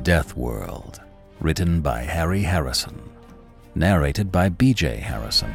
Death World, written by Harry Harrison, narrated by B.J. Harrison.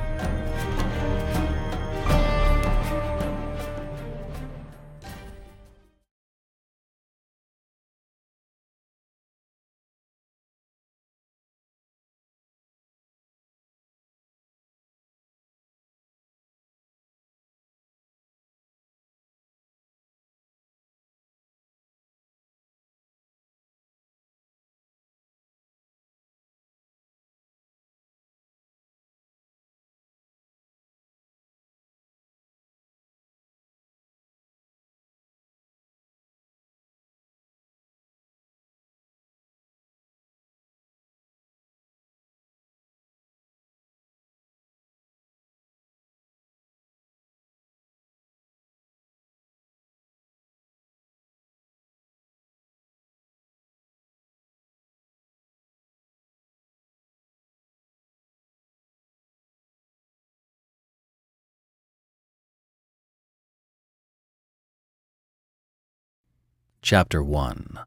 Chapter 1.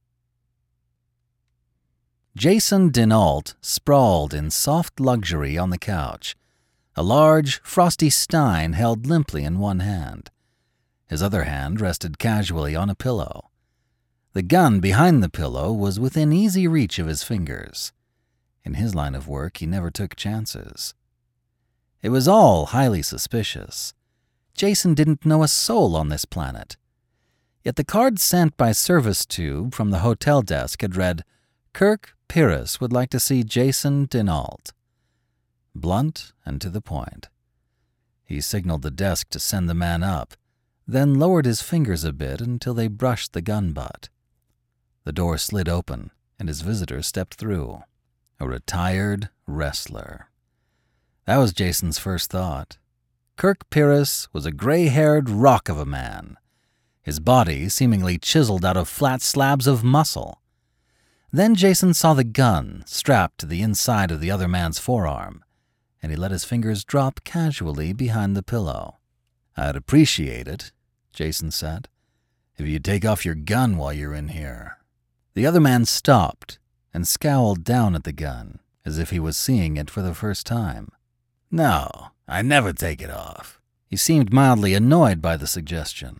Jason Denault sprawled in soft luxury on the couch, a large, frosty stein held limply in one hand. His other hand rested casually on a pillow. The gun behind the pillow was within easy reach of his fingers. In his line of work, he never took chances. It was all highly suspicious. Jason didn't know a soul on this planet. Yet the card sent by service tube from the hotel desk had read, "Kirk Pyrrhus would like to see Jason Denault." Blunt and to the point. He signaled the desk to send the man up, then lowered his fingers a bit until they brushed the gun butt. The door slid open, and his visitor stepped through. A retired wrestler. That was Jason's first thought. Kirk Pyrrhus was a gray-haired rock of a man, his body seemingly chiseled out of flat slabs of muscle. Then Jason saw the gun strapped to the inside of the other man's forearm, and he let his fingers drop casually behind the pillow. "I'd appreciate it," Jason said, "if you'd take off your gun while you're in here." The other man stopped and scowled down at the gun, as if he was seeing it for the first time. "No, I never take it off." He seemed mildly annoyed by the suggestion.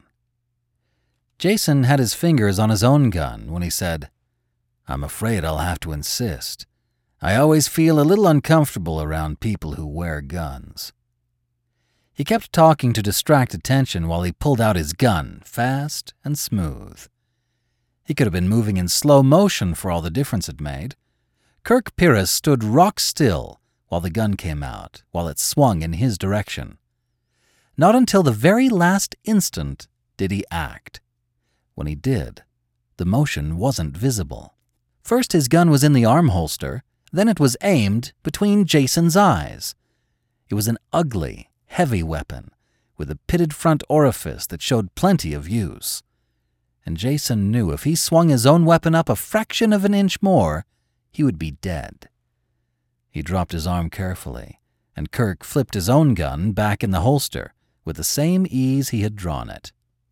Jason had his fingers on his own gun when he said, "I'm afraid I'll have to insist. I always feel a little uncomfortable around people who wear guns." He kept talking to distract attention while he pulled out his gun, fast and smooth. He could have been moving in slow motion for all the difference it made. Kirk Pyrrhus stood rock still while the gun came out, while it swung in his direction. Not until the very last instant did he act. When he did, the motion wasn't visible. First his gun was in the arm holster, then it was aimed between Jason's eyes. It was an ugly, heavy weapon, with a pitted front orifice that showed plenty of use. And Jason knew if he swung his own weapon up a fraction of an inch more, he would be dead. He dropped his arm carefully, and Kirk flipped his own gun back in the holster with the same ease he had drawn it.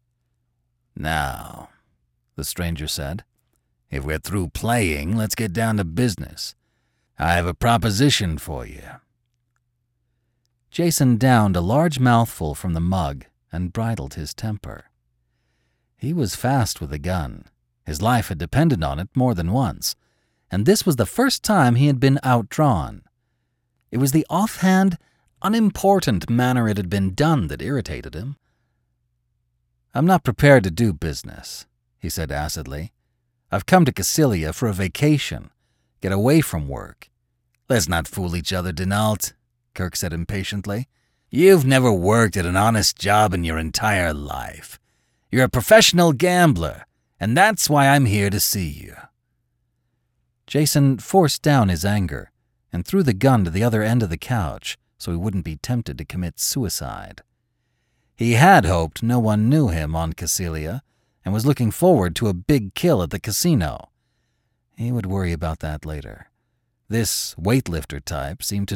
"Now," the stranger said, "if we're through playing, let's get down to business. I have a proposition for you." Jason downed a large mouthful from the mug and bridled his temper. He was fast with a gun. His life had depended on it more than once, and this was the first time he had been outdrawn. It was the offhand, unimportant manner it had been done that irritated him. "I'm not prepared to do business," he said acidly. "I've come to Cassilia for a vacation, get away from work." "Let's not fool each other, Denault," Kirk said impatiently. "You've never worked at an honest job in your entire life. You're a professional gambler, and that's why I'm here to see you." Jason forced down his anger and threw the gun to the other end of the couch so he wouldn't be tempted to commit suicide. He had hoped no one knew him on Cassilia and was looking forward to a big kill at the casino. He would worry about that later. This weightlifter type seemed to